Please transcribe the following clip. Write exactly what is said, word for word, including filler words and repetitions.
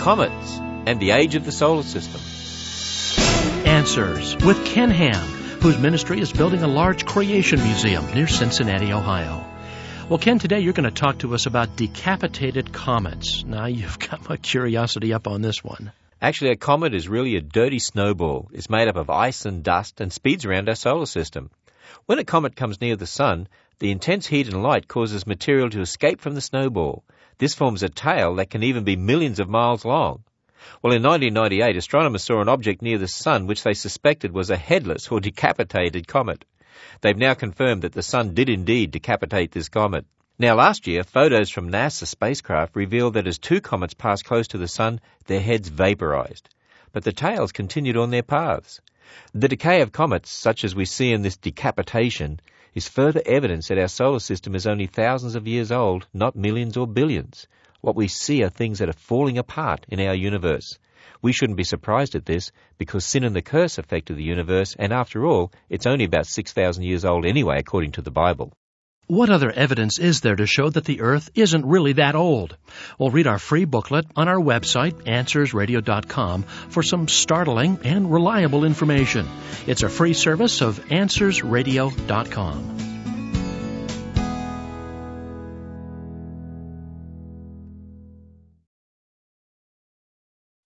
comets, and the age of the solar system. Answers with Ken Ham, whose ministry is building a large creation museum near Cincinnati, Ohio. Well, Ken, today you're going to talk to us about decapitated comets. Now, you've got my curiosity up on this one. Actually, a comet is really a dirty snowball. It's made up of ice and dust and speeds around our solar system. When a comet comes near the sun, the intense heat and light causes material to escape from the snowball. This forms a tail that can even be millions of miles long. Well, in nineteen ninety-eight, astronomers saw an object near the sun which they suspected was a headless or decapitated comet. They've now confirmed that the sun did indeed decapitate this comet. Now, last year, photos from NASA spacecraft revealed that as two comets passed close to the sun, their heads vaporized. But the tails continued on their paths. The decay of comets, such as we see in this decapitation, is further evidence that our solar system is only thousands of years old, not millions or billions. What we see are things that are falling apart in our universe. We shouldn't be surprised at this, because sin and the curse affected the universe, and after all, it's only about six thousand years old anyway, according to the Bible. What other evidence is there to show that the Earth isn't really that old? Well, read our free booklet on our website, answers radio dot com, for some startling and reliable information. It's a free service of answers radio dot com.